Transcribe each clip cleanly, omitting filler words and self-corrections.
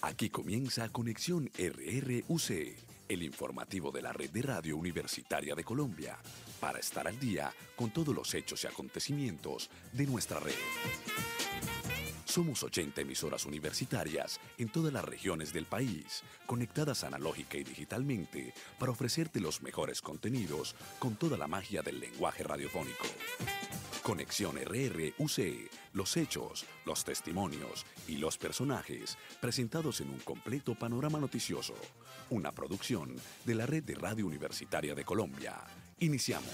Aquí comienza Conexión RRUC, el informativo de la Red de Radio Universitaria de Colombia, para estar al día con todos los hechos y acontecimientos de nuestra red. Somos 80 emisoras universitarias en todas las regiones del país, conectadas analógica y digitalmente para ofrecerte los mejores contenidos con toda la magia del lenguaje radiofónico. Conexión RRUC, los hechos, los testimonios y los personajes presentados en un completo panorama noticioso. Una producción de la Red de Radio Universitaria de Colombia. Iniciamos.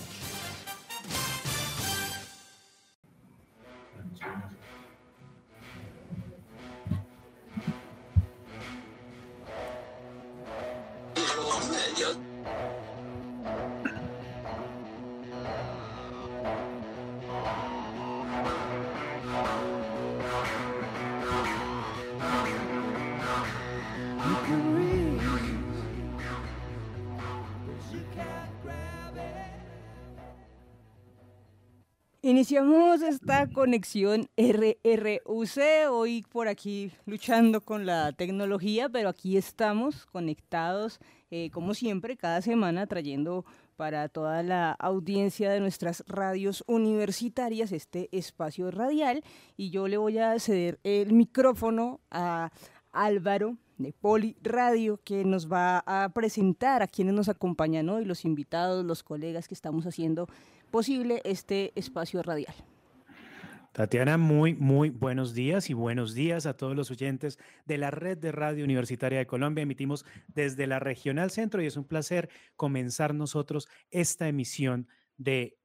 Iniciamos esta conexión RRUC, hoy por aquí luchando con la tecnología, pero aquí estamos conectados, como siempre, cada semana trayendo para toda la audiencia de nuestras radios universitarias este espacio radial, y yo le voy a ceder el micrófono a Álvaro de Poli Radio, que nos va a presentar a quienes nos acompañan hoy, los invitados, los colegas que estamos haciendo posible este espacio radial. Tatiana, muy buenos días, y buenos días a todos los oyentes de la Red de Radio Universitaria de Colombia. Emitimos desde la Regional Centro y es un placer comenzar nosotros esta emisión de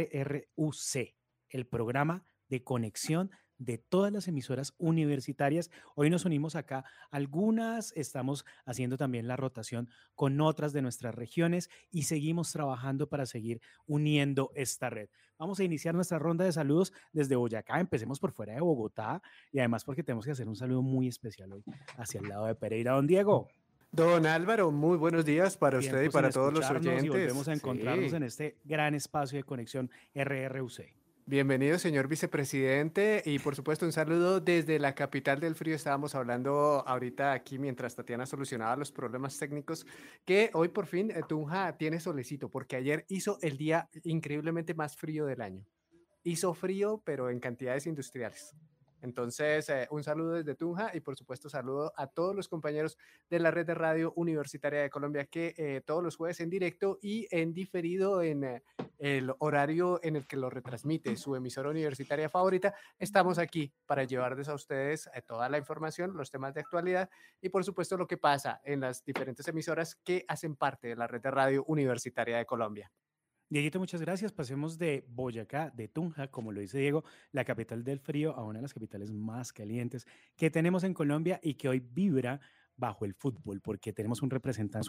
RRUC, el programa de conexión de todas las emisoras universitarias. Hoy nos unimos acá, algunas estamos haciendo también la rotación con otras de nuestras regiones y seguimos trabajando para seguir uniendo esta red. Vamos a iniciar nuestra ronda de saludos desde Boyacá. Empecemos por fuera de Bogotá, y además porque tenemos que hacer un saludo muy especial hoy hacia el lado de Pereira. Don Diego. Don Álvaro, muy buenos días para usted y para todos los oyentes. Y volvemos a encontrarnos en este gran espacio de conexión RRUC. Bienvenido, señor vicepresidente, y por supuesto un saludo desde la capital del frío. Estábamos hablando ahorita aquí mientras Tatiana solucionaba los problemas técnicos, que hoy por fin Tunja tiene solecito, porque ayer hizo el día increíblemente más frío del año. Hizo frío, pero en cantidades industriales. Entonces, un saludo desde Tunja y por supuesto saludo a todos los compañeros de la Red de Radio Universitaria de Colombia que todos los jueves en directo y en diferido en el horario en el que lo retransmite su emisora universitaria favorita, estamos aquí para llevarles a ustedes toda la información, los temas de actualidad y por supuesto lo que pasa en las diferentes emisoras que hacen parte de la Red de Radio Universitaria de Colombia. Dieguito, muchas gracias. Pasemos de Boyacá, de Tunja, como lo dice Diego, la capital del frío, a una de las capitales más calientes que tenemos en Colombia y que hoy vibra bajo el fútbol, porque tenemos un representante.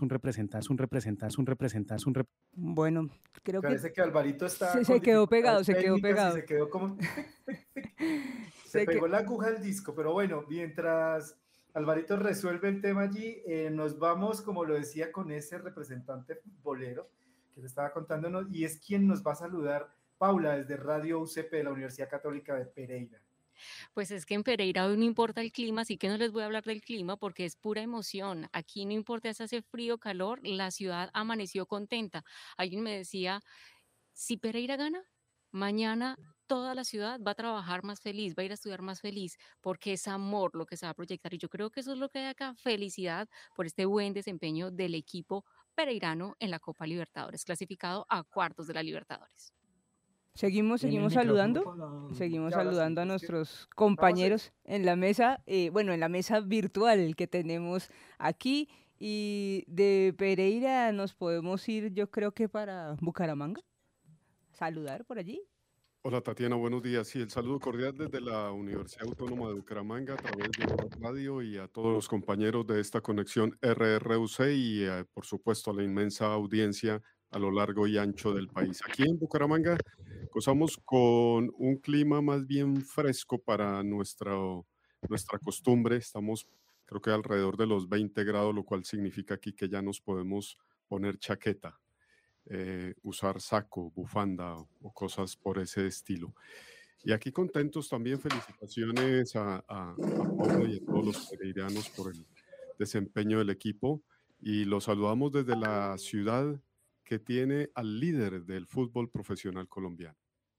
Bueno, creo parece que Alvarito está se quedó pegado. Se quedó como se pegó la aguja al disco, pero bueno, mientras Alvarito resuelve el tema allí, nos vamos, como lo decía, con ese representante futbolero que le estaba contándonos, y es quien nos va a saludar, Paula, desde Radio UCP de la Universidad Católica de Pereira. Pues es que en Pereira hoy no importa el clima, así que no les voy a hablar del clima porque es pura emoción. Aquí no importa si hace frío o calor, la ciudad amaneció contenta. Alguien me decía, si Pereira gana, mañana toda la ciudad va a trabajar más feliz, va a ir a estudiar más feliz, porque es amor lo que se va a proyectar. Y yo creo que eso es lo que hay acá, felicidad por este buen desempeño del equipo pereirano en la Copa Libertadores, clasificado a cuartos de la Libertadores. Seguimos saludando, a nuestros compañeros en la mesa, en la mesa virtual que tenemos aquí, y de Pereira nos podemos ir, yo creo que para Bucaramanga, saludar por allí. Hola Tatiana, buenos días. Sí, el saludo cordial desde la Universidad Autónoma de Bucaramanga a través de la radio y a todos los compañeros de esta conexión RRUC y por supuesto a la inmensa audiencia a lo largo y ancho del país. Aquí en Bucaramanga gozamos con un clima más bien fresco para nuestra costumbre. Estamos creo que alrededor de los 20 grados, lo cual significa aquí que ya nos podemos poner chaqueta. Usar saco, bufanda o cosas por ese estilo. Y aquí contentos también, felicitaciones a Paula y a todos los pereiranos desempeño del equipo y lo saludamos desde la ciudad que tiene al líder del fútbol profesional colombiano.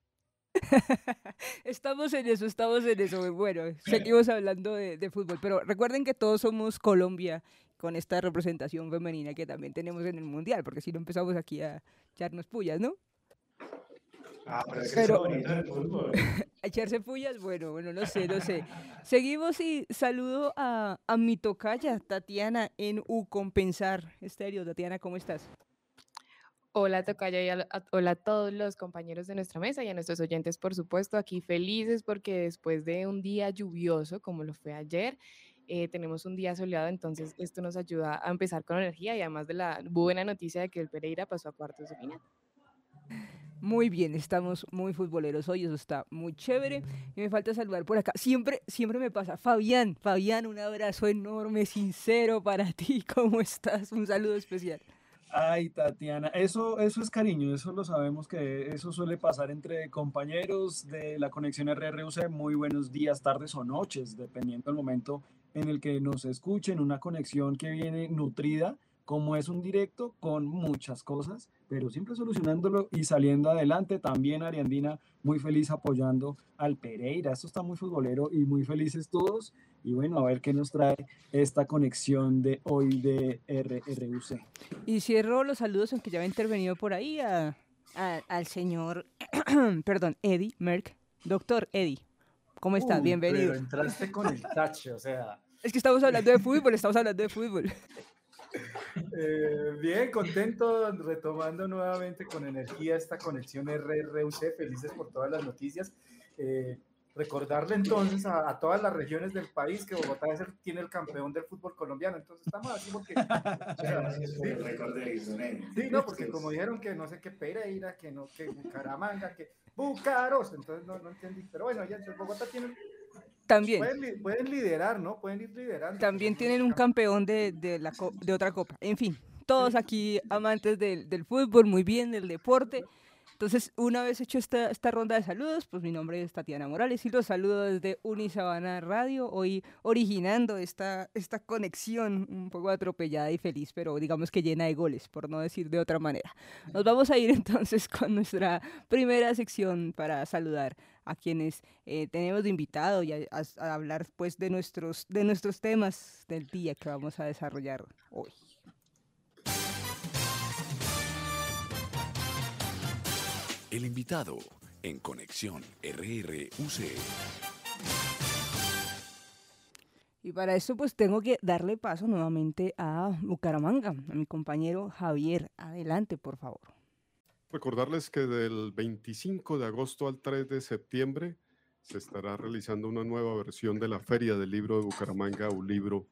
Estamos en eso, estamos en eso. Bueno, seguimos hablando de fútbol, pero recuerden que todos somos Colombia con esta representación femenina que también tenemos en el Mundial, porque si no empezamos aquí a echarnos pullas, ¿no? Pero es que Pero- es bonito el fútbol. A echarse pullas, bueno, no sé, no sé. Seguimos y saludo a mi tocaya, Tatiana, en Ucompensar Estéreo. Tatiana, ¿cómo estás? Hola Tocaya y hola a todos los compañeros de nuestra mesa y a nuestros oyentes, por supuesto, aquí felices porque después de un día lluvioso como lo fue ayer, tenemos un día soleado, entonces esto nos ayuda a empezar con energía y además de la buena noticia de que el Pereira pasó a cuartos de final. Muy bien, estamos muy futboleros hoy, eso está muy chévere. Y me falta saludar por acá. Siempre me pasa. Fabián, un abrazo enorme, sincero para ti. ¿Cómo estás? Un saludo especial. Ay, Tatiana, eso es cariño, eso lo sabemos que eso suele pasar entre compañeros de la conexión RRUC. Muy buenos días, tardes o noches, dependiendo del momento en el que nos escuchen. Una conexión que viene nutrida, como es un directo, con muchas cosas, pero siempre solucionándolo y saliendo adelante. También Ariandina, muy feliz apoyando al Pereira. Esto está muy futbolero y muy felices todos. Y bueno, a ver qué nos trae esta conexión de hoy de RRUC. Y cierro los saludos, aunque ya había intervenido por ahí, al señor, perdón, Eddie Merck. Doctor Eddie, ¿cómo estás? Uy, Bienvenido. pero entraste con el tache, o sea, Es que estamos hablando de fútbol. bien, contento, retomando nuevamente con energía esta conexión RRUC, felices por todas las noticias. Recordarle entonces a todas las regiones del país que Bogotá tiene el campeón del fútbol colombiano, entonces estamos así porque... Sí, no, porque como dijeron que no sé qué Pereira, que no, que Bucaramanga, que Bucaros, entonces no entendí, pero bueno, ya entonces Bogotá tiene... También. Pueden liderar, ¿no? Pueden ir liderando. También tienen un campeón de otra copa. En fin, todos aquí amantes del fútbol, muy bien, del deporte. Entonces, una vez hecho esta ronda de saludos, pues mi nombre es Tatiana Morales y los saludo desde Unisabana Radio, hoy originando esta conexión un poco atropellada y feliz, pero digamos que llena de goles, por no decir de otra manera. Nos vamos a ir entonces con nuestra primera sección para saludar a quienes tenemos de invitado y a hablar pues de nuestros temas del día que vamos a desarrollar hoy. El invitado en Conexión RRUC. Y para eso pues tengo que darle paso nuevamente a Bucaramanga, a mi compañero Javier. Adelante, por favor. Recordarles que del 25 de agosto al 3 de septiembre se estará realizando una nueva versión de la Feria del Libro de Bucaramanga, ULibro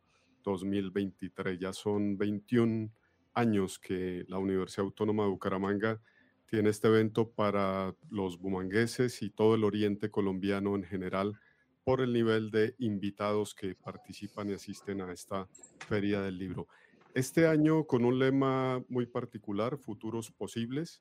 2023. Ya son 21 años que la Universidad Autónoma de Bucaramanga tiene este evento para los bumangueses y todo el oriente colombiano en general por el nivel de invitados que participan y asisten a esta Feria del Libro. Este año con un lema muy particular, Futuros Posibles.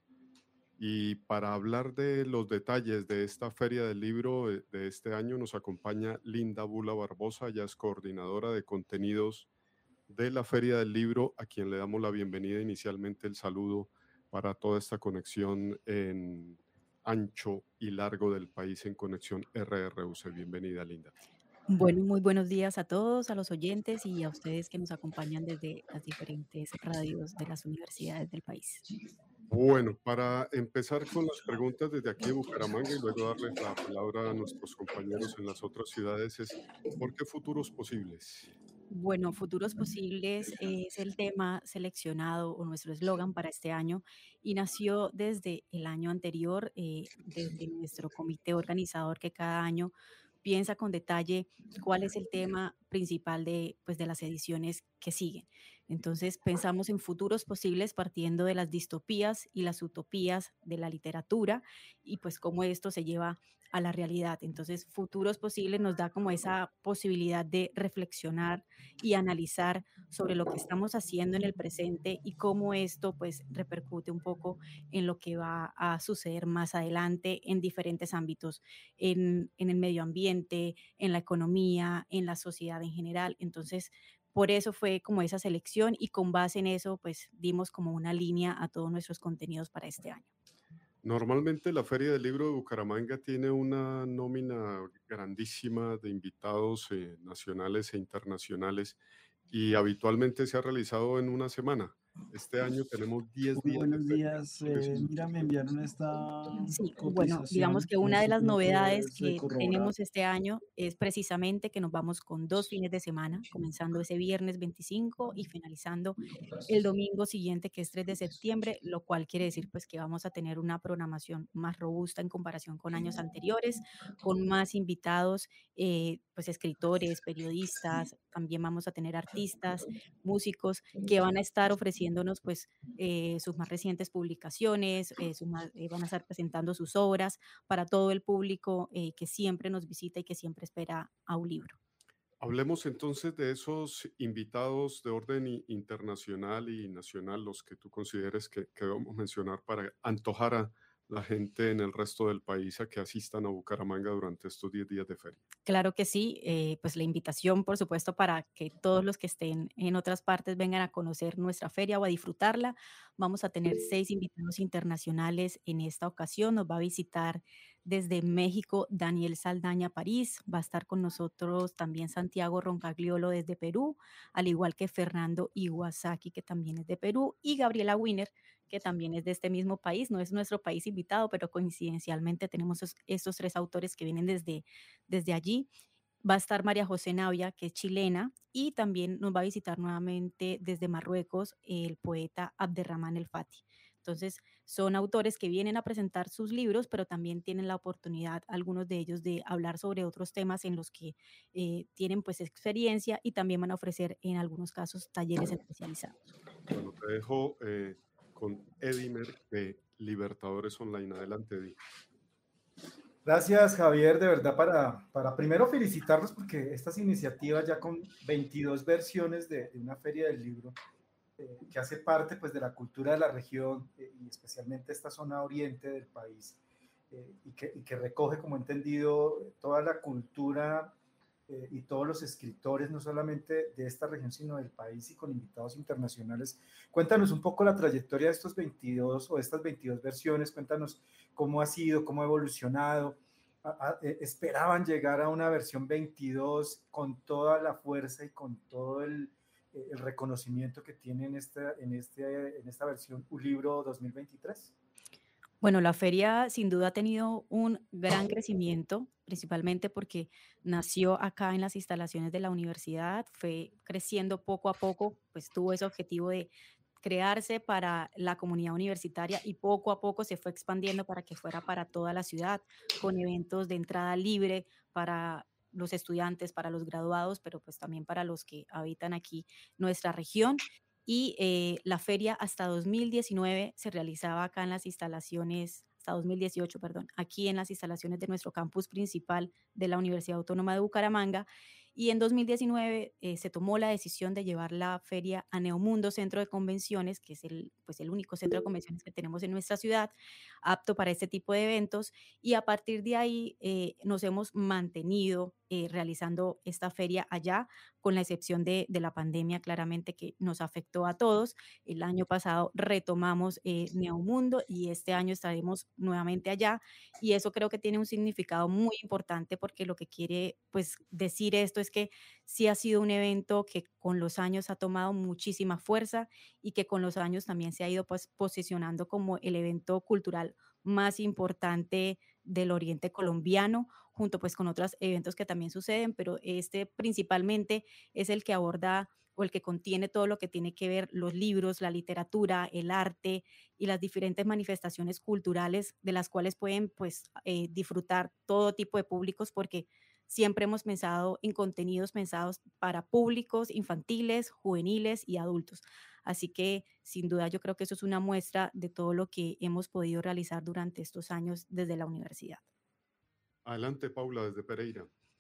Y para hablar de los detalles de esta Feria del Libro de este año nos acompaña Linda Bula Barbosa, ella es coordinadora de contenidos de la Feria del Libro, a quien le damos la bienvenida inicialmente, el saludo para toda esta conexión en ancho y largo del país en conexión RRUC. Bienvenida, Linda. Bueno, muy buenos días a todos, a los oyentes y a ustedes que nos acompañan desde las diferentes radios de las universidades del país. Bueno, para empezar con las preguntas desde aquí de Bucaramanga y luego darles la palabra a nuestros compañeros en las otras ciudades, es ¿por qué futuros posibles? Bueno, Futuros Posibles es el tema seleccionado o nuestro eslogan para este año y nació desde el año anterior, desde nuestro comité organizador que cada año piensa con detalle cuál es el tema principal de las ediciones que siguen. Entonces pensamos en futuros posibles partiendo de las distopías y las utopías de la literatura y pues cómo esto se lleva a la realidad. Entonces futuros posibles nos da como esa posibilidad de reflexionar y analizar sobre lo que estamos haciendo en el presente y cómo esto pues repercute un poco en lo que va a suceder más adelante en diferentes ámbitos, en el medio ambiente, en la economía, en la sociedad en general. Entonces, por eso fue como esa selección y con base en eso pues dimos como una línea a todos nuestros contenidos para este año. Normalmente la Feria del Libro de Bucaramanga tiene una nómina grandísima de invitados nacionales e internacionales y habitualmente se ha realizado en una semana. Este año tenemos 10 Muy días de buenos feria. días. Creo que es un Mira, me enviaron esta Sí, bueno, digamos cotización. que No una de sé si las tú la novedades puedes que corroborar. tenemos este año es precisamente que nos vamos con 2 fines de semana, comenzando ese viernes 25 y finalizando el domingo siguiente, que es 3 de septiembre, lo cual quiere decir pues que vamos a tener una programación más robusta en comparación con años anteriores, con más invitados, pues escritores, periodistas, también vamos a tener artistas, músicos que van a estar ofreciéndonos pues sus más recientes publicaciones, van a estar presentando sus obras para todo el público que siempre nos visita y que siempre espera a un libro. Hablemos entonces de esos invitados de orden internacional y nacional, los que tú consideres que debemos mencionar para antojar a la gente en el resto del país a que asistan a Bucaramanga durante estos 10 días de feria. Claro que sí, pues la invitación, por supuesto, para que todos los que estén en otras partes vengan a conocer nuestra feria o a disfrutarla. Vamos a tener 6 invitados internacionales en esta ocasión. Nos va a visitar desde México Daniel Saldaña París, va a estar con nosotros también Santiago Roncagliolo desde Perú, al igual que Fernando Iwasaki, que también es de Perú, y Gabriela Wiener, que también es de este mismo país. No es nuestro país invitado, pero coincidencialmente tenemos estos 3 autores que vienen desde allí. Va a estar María José Navia, que es chilena, y también nos va a visitar nuevamente desde Marruecos el poeta Abderrahmane El Fati. Entonces, son autores que vienen a presentar sus libros, pero también tienen la oportunidad, algunos de ellos, de hablar sobre otros temas en los que tienen pues experiencia y también van a ofrecer en algunos casos talleres especializados. Bueno, te dejo con Edimer de Libertadores Online. Adelante, Eddie. Gracias, Javier, de verdad, para primero felicitarlos porque estas iniciativas ya con 22 versiones de una feria del libro que hace parte pues de la cultura de la región y especialmente esta zona oriente del país y que recoge, como he entendido, toda la cultura y todos los escritores, no solamente de esta región, sino del país y con invitados internacionales. Cuéntanos un poco la trayectoria de estos 22 o estas 22 versiones, cuéntanos cómo ha sido, cómo ha evolucionado. ¿Esperaban llegar a una versión 22 con toda la fuerza y con todo el reconocimiento que tiene en esta versión un libro 2023? Bueno, la feria sin duda ha tenido un gran crecimiento, principalmente porque nació acá en las instalaciones de la universidad, fue creciendo poco a poco, pues tuvo ese objetivo de crearse para la comunidad universitaria y poco a poco se fue expandiendo para que fuera para toda la ciudad, con eventos de entrada libre para los estudiantes, para los graduados, pero pues también para los que habitan aquí nuestra región. Y la feria hasta 2019 se realizaba acá en las instalaciones, hasta 2018, perdón, aquí en las instalaciones de nuestro campus principal de la Universidad Autónoma de Bucaramanga. Y en 2019 se tomó la decisión de llevar la feria a Neomundo Centro de Convenciones, que es pues el único centro de convenciones que tenemos en nuestra ciudad, apto para este tipo de eventos. Y a partir de ahí nos hemos mantenido realizando esta feria allá, con la excepción de la pandemia, claramente que nos afectó a todos. El año pasado retomamos Neomundo y este año estaremos nuevamente allá. Y eso creo que tiene un significado muy importante porque lo que quiere pues decir esto es que sí ha sido un evento que con los años ha tomado muchísima fuerza y que con los años también se ha ido pues posicionando como el evento cultural más importante del oriente colombiano, junto pues con otros eventos que también suceden, pero este principalmente es el que aborda o el que contiene todo lo que tiene que ver los libros, la literatura, el arte y las diferentes manifestaciones culturales de las cuales pueden pues disfrutar todo tipo de públicos, porque siempre hemos pensado en contenidos pensados para públicos infantiles, juveniles y adultos. Así que sin duda yo creo que eso es una muestra de todo lo que hemos podido realizar durante estos años desde la universidad. Adelante, Paula, desde Pereira.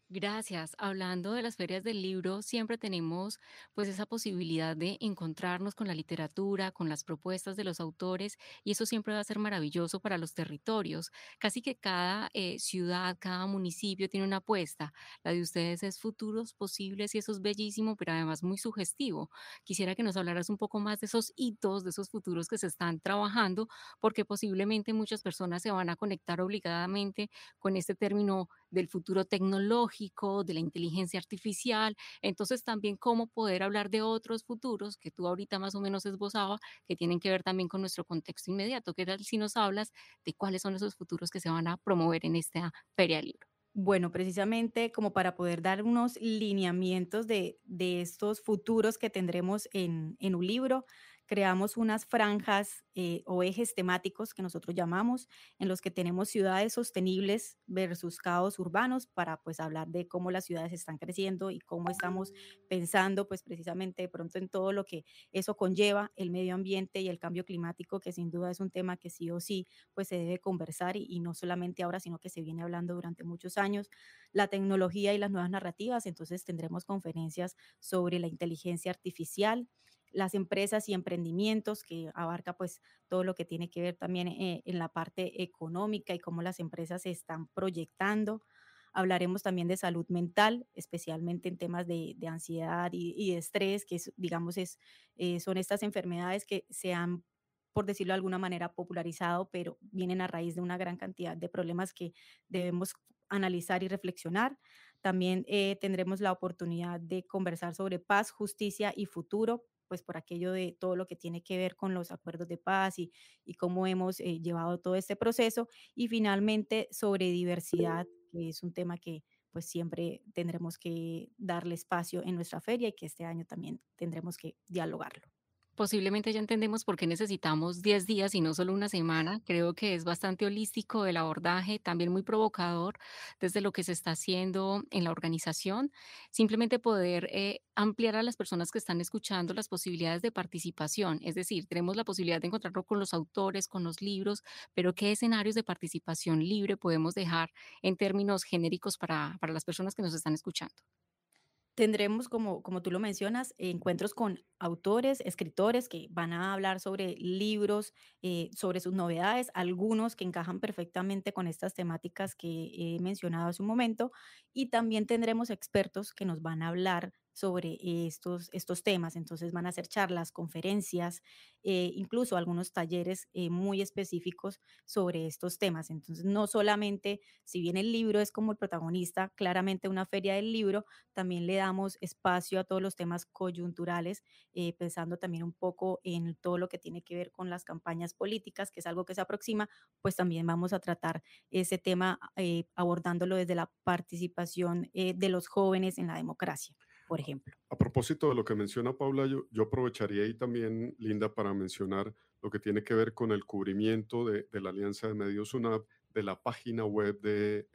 Gracias. Hablando de las ferias del libro, siempre tenemos pues esa posibilidad de encontrarnos con la literatura, con las propuestas de los autores y eso siempre va a ser maravilloso para los territorios. Casi que cada ciudad, cada municipio tiene una apuesta. La de ustedes es futuros posibles y eso es bellísimo, pero además muy sugestivo. Quisiera que nos hablaras un poco más de esos hitos, de esos futuros que se están trabajando, porque posiblemente muchas personas se van a conectar obligadamente con este término del futuro tecnológico, de la inteligencia artificial. Entonces, también cómo poder hablar de otros futuros que tú ahorita más o menos esbozaba, que tienen que ver también con nuestro contexto inmediato. ¿Qué tal si nos hablas de cuáles son esos futuros que se van a promover en esta Feria del Libro? Bueno, precisamente como para poder dar unos lineamientos de estos futuros que tendremos en un libro, creamos unas franjas o ejes temáticos que nosotros llamamos, en los que tenemos ciudades sostenibles versus caos urbanos para pues hablar de cómo las ciudades están creciendo y cómo estamos pensando pues precisamente de pronto en todo lo que eso conlleva, el medio ambiente y el cambio climático, que sin duda es un tema que sí o sí pues se debe conversar y no solamente ahora, sino que se viene hablando durante muchos años, la tecnología y las nuevas narrativas, entonces tendremos conferencias sobre la inteligencia artificial, las empresas y emprendimientos, que abarca pues todo lo que tiene que ver también en la parte económica y cómo las empresas se están proyectando. Hablaremos también de salud mental, especialmente en temas de ansiedad y de estrés, que digamos son estas enfermedades que se han, por decirlo de alguna manera, popularizado, pero vienen a raíz de una gran cantidad de problemas que debemos analizar y reflexionar. También tendremos la oportunidad de conversar sobre paz, justicia y futuro, pues por aquello de todo lo que tiene que ver con los acuerdos de paz y cómo hemos llevado todo este proceso. Y finalmente sobre diversidad, que es un tema que pues siempre tendremos que darle espacio en nuestra feria y que este año también tendremos que dialogarlo. Posiblemente ya entendemos por qué necesitamos 10 días y no solo una semana. Creo que es bastante holístico el abordaje, también muy provocador desde lo que se está haciendo en la organización. Simplemente poder ampliar a las personas que están escuchando las posibilidades de participación. Es decir, tenemos la posibilidad de encontrarlo con los autores, con los libros, pero ¿qué escenarios de participación libre podemos dejar en términos genéricos para las personas que nos están escuchando? Tendremos, como tú lo mencionas, encuentros con autores, escritores que van a hablar sobre libros, sobre sus novedades, algunos que encajan perfectamente con estas temáticas que he mencionado hace un momento, y también tendremos expertos que nos van a hablar sobre estos temas. Entonces van a hacer charlas, conferencias, incluso algunos talleres muy específicos sobre estos temas. Entonces, no solamente, si bien el libro es como el protagonista, claramente una feria del libro, también le damos espacio a todos los temas coyunturales, pensando también un poco en todo lo que tiene que ver con las campañas políticas, que es algo que se aproxima, pues también vamos a tratar ese tema abordándolo desde la participación de los jóvenes en la democracia, por ejemplo. A propósito de lo que menciona Paula, yo aprovecharía ahí también, Linda, para mencionar lo que tiene que ver con el cubrimiento de la Alianza de Medios UNAV, de la página web de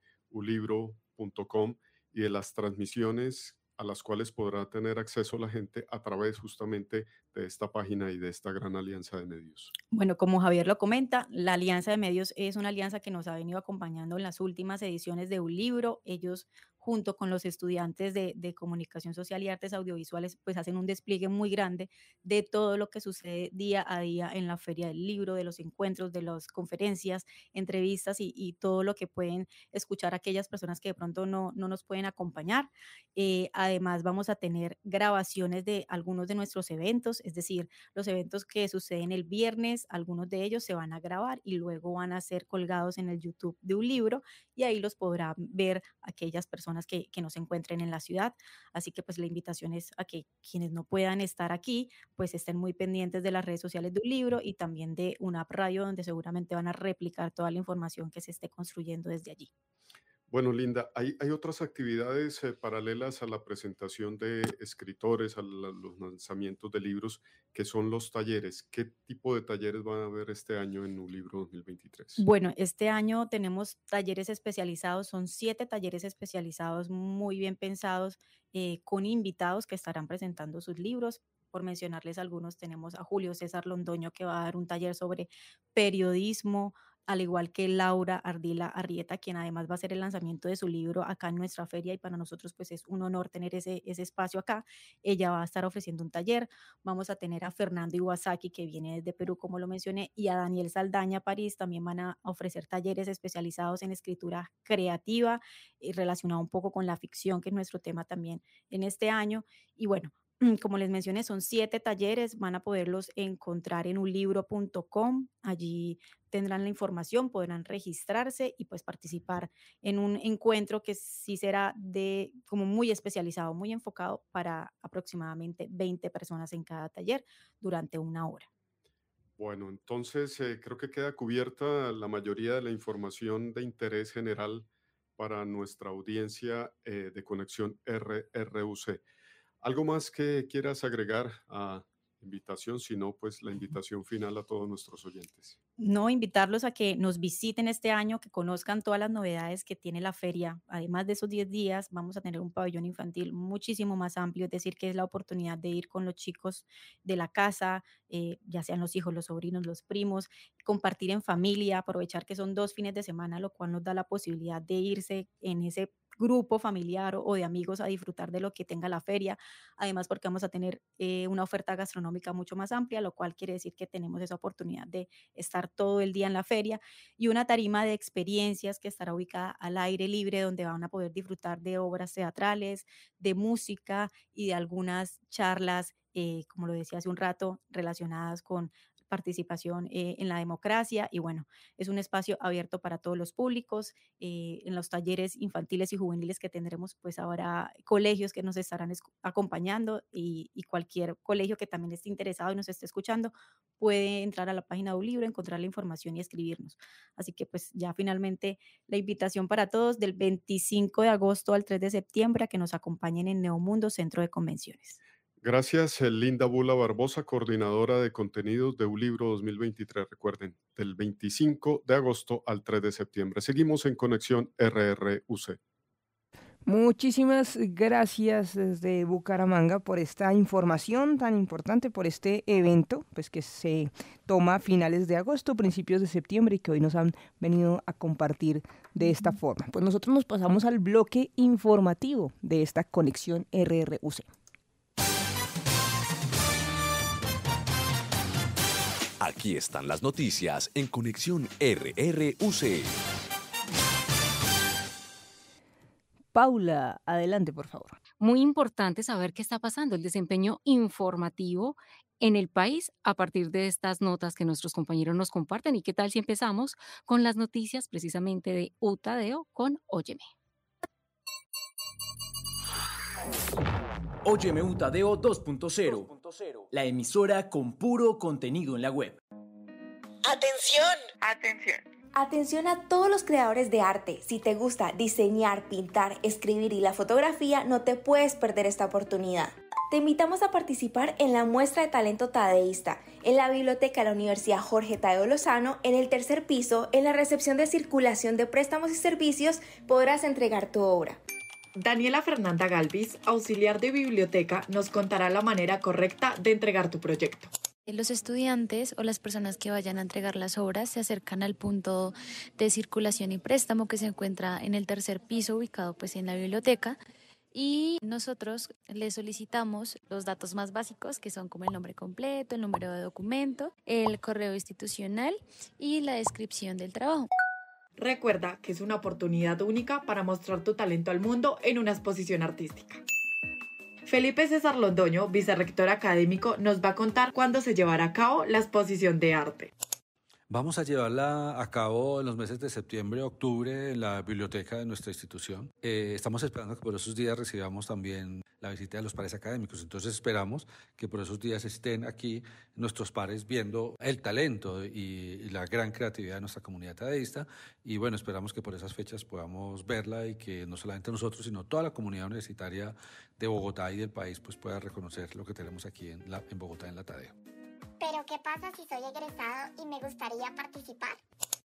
ulibro.com y de las transmisiones a las cuales podrá tener acceso la gente a través justamente de esta página y de esta gran alianza de medios. Bueno, como Javier lo comenta, la Alianza de Medios es una alianza que nos ha venido acompañando en las últimas ediciones de un libro. Ellos, junto con los estudiantes de Comunicación Social y Artes Audiovisuales, pues hacen un despliegue muy grande de todo lo que sucede día a día en la Feria del Libro, de los encuentros, de las conferencias, entrevistas y todo lo que pueden escuchar aquellas personas que de pronto no nos pueden acompañar. Además, vamos a tener grabaciones de algunos de nuestros eventos, es decir, los eventos que suceden el viernes, algunos de ellos se van a grabar y luego van a ser colgados en el YouTube de un libro y ahí los podrán ver aquellas personas que no se encuentren en la ciudad. Así que pues la invitación es a que quienes no puedan estar aquí, pues estén muy pendientes de las redes sociales de un libro y también de una app radio donde seguramente van a replicar toda la información que se esté construyendo desde allí. Bueno, Linda, hay otras actividades paralelas a la presentación de escritores, los lanzamientos de libros, que son los talleres. ¿Qué tipo de talleres van a haber este año en un libro 2023? Bueno, este año tenemos talleres especializados, son 7 talleres especializados muy bien pensados, con invitados que estarán presentando sus libros. Por mencionarles algunos, tenemos a Julio César Londoño que va a dar un taller sobre periodismo, al igual que Laura Ardila Arrieta, quien además va a hacer el lanzamiento de su libro acá en nuestra feria, y para nosotros pues es un honor tener ese espacio acá. Ella va a estar ofreciendo un taller. Vamos a tener a Fernando Iwasaki, que viene desde Perú, como lo mencioné, y a Daniel Saldaña París. También van a ofrecer talleres especializados en escritura creativa y relacionado un poco con la ficción, que es nuestro tema también en este año. Y bueno, como les mencioné, son 7 talleres, van a poderlos encontrar en unlibro.com. Allí tendrán la información, podrán registrarse y pues participar en un encuentro que sí será como muy especializado, muy enfocado para aproximadamente 20 personas en cada taller durante 1 hora. Bueno, entonces creo que queda cubierta la mayoría de la información de interés general para nuestra audiencia de Conexión RRUC. ¿Algo más que quieras agregar a invitación? Si no, pues la invitación final a todos nuestros oyentes. No, invitarlos a que nos visiten este año, que conozcan todas las novedades que tiene la feria. Además de esos 10 días, vamos a tener un pabellón infantil muchísimo más amplio, es decir, que es la oportunidad de ir con los chicos de la casa, ya sean los hijos, los sobrinos, los primos, compartir en familia, aprovechar que son 2 fines de semana, lo cual nos da la posibilidad de irse en ese grupo familiar o de amigos a disfrutar de lo que tenga la feria. Además, porque vamos a tener una oferta gastronómica mucho más amplia, lo cual quiere decir que tenemos esa oportunidad de estar todo el día en la feria, y una tarima de experiencias que estará ubicada al aire libre, donde van a poder disfrutar de obras teatrales, de música y de algunas charlas, como lo decía hace un rato, relacionadas con participación en la democracia. Y bueno, es un espacio abierto para todos los públicos. En los talleres infantiles y juveniles que tendremos, pues habrá colegios que nos estarán acompañando, y cualquier colegio que también esté interesado y nos esté escuchando puede entrar a la página de un libro, encontrar la información y escribirnos. Así que pues ya finalmente la invitación para todos del 25 de agosto al 3 de septiembre a que nos acompañen en Neomundo Centro de Convenciones. Gracias, Linda Bula Barbosa, coordinadora de contenidos de ULibro 2023. Recuerden, del 25 de agosto al 3 de septiembre. Seguimos en Conexión RRUC. Muchísimas gracias desde Bucaramanga por esta información tan importante, por este evento pues que se toma a finales de agosto, principios de septiembre, y que hoy nos han venido a compartir de esta forma. Pues nosotros nos pasamos al bloque informativo de esta Conexión RRUC. Aquí están las noticias en Conexión RRUC. Paula, adelante, por favor. Muy importante saber qué está pasando, el desempeño informativo en el país a partir de estas notas que nuestros compañeros nos comparten. ¿Y qué tal si empezamos con las noticias precisamente de UTADEO con Óyeme? Óyeme UTADEO 2.0, la emisora con puro contenido en la web. ¡Atención! ¡Atención! Atención a todos los creadores de arte. Si te gusta diseñar, pintar, escribir y la fotografía, no te puedes perder esta oportunidad. Te invitamos a participar en la muestra de talento tadeísta en la biblioteca de la Universidad Jorge Tadeo Lozano. En el 3er piso, en la recepción de circulación de préstamos y servicios, podrás entregar tu obra. Daniela Fernanda Galvis, auxiliar de biblioteca, nos contará la manera correcta de entregar tu proyecto. Los estudiantes o las personas que vayan a entregar las obras se acercan al punto de circulación y préstamo que se encuentra en el 3er piso, ubicado pues en la biblioteca, y nosotros les solicitamos los datos más básicos, que son como el nombre completo, el número de documento, el correo institucional y la descripción del trabajo. Recuerda que es una oportunidad única para mostrar tu talento al mundo en una exposición artística. Felipe César Londoño, vicerrector académico, nos va a contar cuándo se llevará a cabo la exposición de arte. Vamos a llevarla a cabo en los meses de septiembre, octubre, en la biblioteca de nuestra institución. Estamos esperando que por esos días recibamos también la visita de los pares académicos. Entonces esperamos que por esos días estén aquí nuestros pares viendo el talento y la gran creatividad de nuestra comunidad tadeísta. Y bueno, esperamos que por esas fechas podamos verla y que no solamente nosotros, sino toda la comunidad universitaria de Bogotá y del país pues pueda reconocer lo que tenemos aquí en Bogotá, en la Tadeo. ¿Pero qué pasa si soy egresado y me gustaría participar?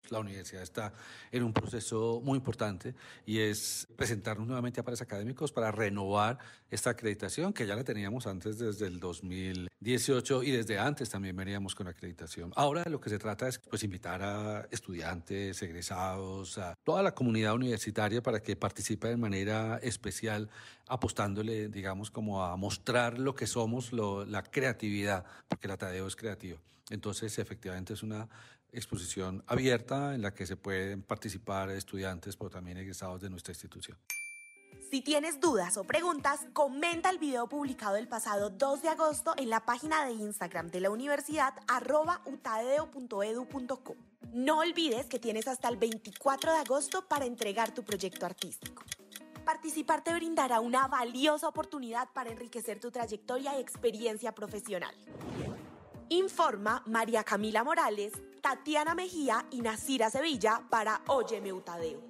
La universidad está en un proceso muy importante y es presentarnos nuevamente a pares académicos para renovar esta acreditación que ya la teníamos antes desde el 2018 y desde antes también veníamos con acreditación. Ahora lo que se trata es pues invitar a estudiantes, egresados, a toda la comunidad universitaria para que participe de manera especial, apostándole, digamos, como a mostrar lo que somos, la creatividad, porque la Tadeo es creativa. Entonces, efectivamente, es una exposición abierta en la que se pueden participar estudiantes, pero también egresados de nuestra institución. Si tienes dudas o preguntas, comenta el video publicado el pasado 2 de agosto en la página de Instagram de la universidad @utadeo.edu.co. No olvides que tienes hasta el 24 de agosto para entregar tu proyecto artístico. Participar te brindará una valiosa oportunidad para enriquecer tu trayectoria y experiencia profesional. Informa María Camila Morales, Tatiana Mejía y Nacira Sevilla para Óyeme Utadeo.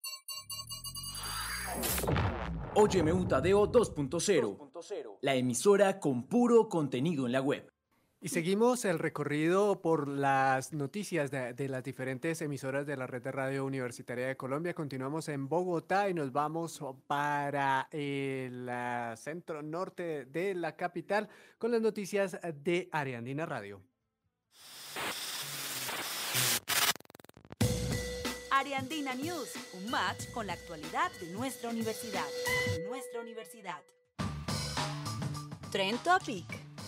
Óyeme Utadeo 2.0, la emisora con puro contenido en la web. Y seguimos el recorrido por las noticias de las diferentes emisoras de la Red de Radio Universitaria de Colombia. Continuamos en Bogotá y nos vamos para el centro norte de la capital con las noticias de Ariandina Radio. Ariandina News, un match con la actualidad de nuestra universidad. Trend Topic.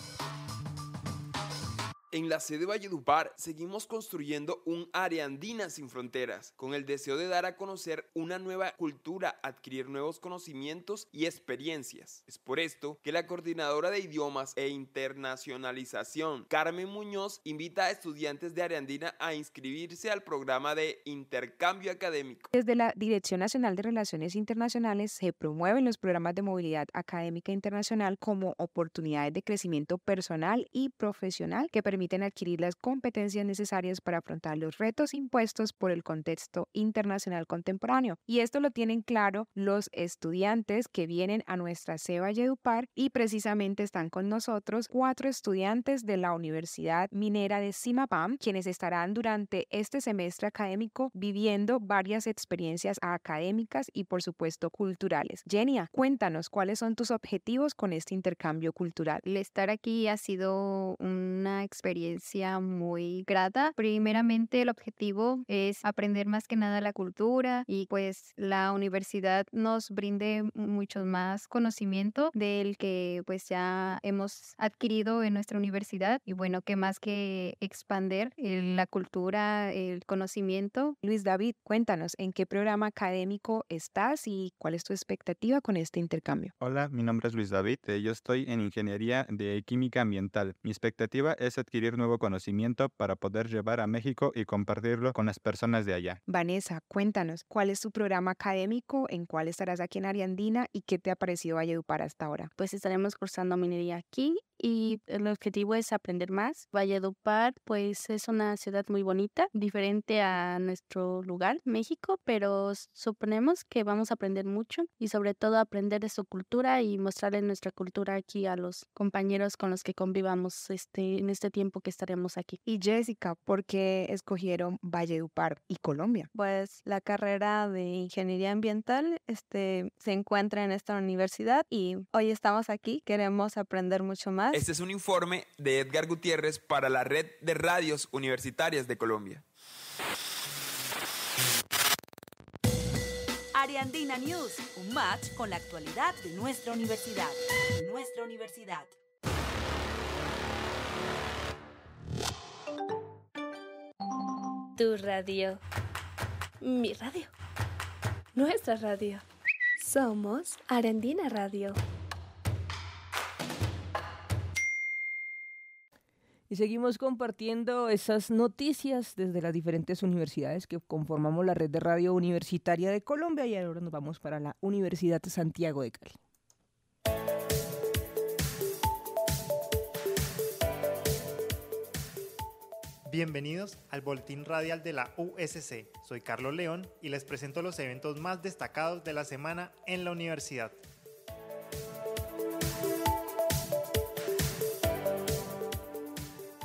En la sede Valledupar seguimos construyendo un área andina sin fronteras, con el deseo de dar a conocer una nueva cultura, adquirir nuevos conocimientos y experiencias. Es por esto que la coordinadora de idiomas e internacionalización, Carmen Muñoz, invita a estudiantes de área andina a inscribirse al programa de intercambio académico. Desde la Dirección Nacional de Relaciones Internacionales se promueven los programas de movilidad académica internacional como oportunidades de crecimiento personal y profesional que permiten adquirir las competencias necesarias para afrontar los retos impuestos por el contexto internacional contemporáneo. Y esto lo tienen claro los estudiantes que vienen a nuestra sede Valledupar y precisamente están con nosotros 4 estudiantes de la Universidad Minera de Simapam, quienes estarán durante este semestre académico viviendo varias experiencias académicas y por supuesto culturales. Genia, cuéntanos cuáles son tus objetivos con este intercambio cultural. El estar aquí ha sido una experiencia muy grata. Primeramente, el objetivo es aprender más que nada la cultura y pues la universidad nos brinde mucho más conocimiento del que pues ya hemos adquirido en nuestra universidad y bueno, que más que expandir la cultura, el conocimiento. Luis David, cuéntanos en qué programa académico estás y cuál es tu expectativa con este intercambio. Hola, mi nombre es Luis David, yo estoy en Ingeniería de Química Ambiental. Mi expectativa es adquirir nuevo conocimiento para poder llevar a México y compartirlo con las personas de allá. Vanessa, cuéntanos, ¿cuál es tu programa académico? ¿En cuál estarás aquí en Ariandina? ¿Y qué te ha parecido Valledupar hasta ahora? Pues estaremos cursando minería aquí y el objetivo es aprender más. Valledupar pues es una ciudad muy bonita, diferente a nuestro lugar, México, pero suponemos que vamos a aprender mucho y sobre todo aprender de su cultura y mostrarle nuestra cultura aquí a los compañeros con los que convivamos en este tiempo que estaremos aquí. Y Jessica, ¿por qué escogieron Valledupar y Colombia? Pues la carrera de Ingeniería Ambiental se encuentra en esta universidad y hoy estamos aquí, queremos aprender mucho más. Este es un informe de Edgar Gutiérrez para la Red de Radios Universitarias de Colombia. Ariandina News, un match con la actualidad de nuestra universidad. Tu radio. Mi radio. Nuestra radio. Somos Ariandina Radio. Y seguimos compartiendo esas noticias desde las diferentes universidades que conformamos la Red de Radio Universitaria de Colombia y ahora nos vamos para la Universidad de Santiago de Cali. Bienvenidos al Boletín Radial de la USC. Soy Carlos León y les presento los eventos más destacados de la semana en la universidad.